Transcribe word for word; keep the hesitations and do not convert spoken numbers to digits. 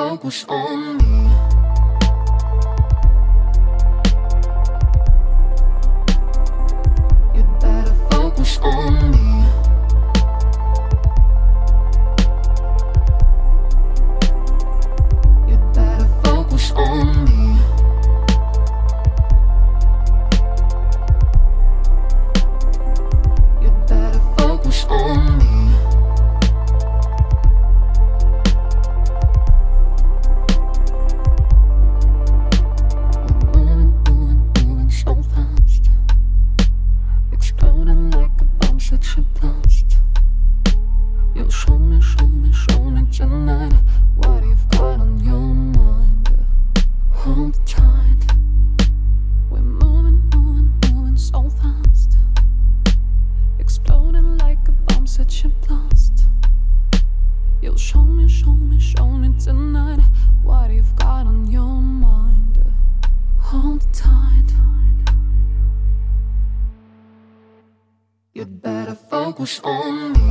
focus on me. You'd better focus on me. You'd better focus on me. You'd better focus on me. Such a blast. You'll show me, show me, show me tonight what you've got on your mind. Hold tight. We're moving, moving, moving so fast. Exploding like a bomb, such a blast. You'll show me, show me, show me tonight what you've got on your mind. Hold tight. You'd better focus on me.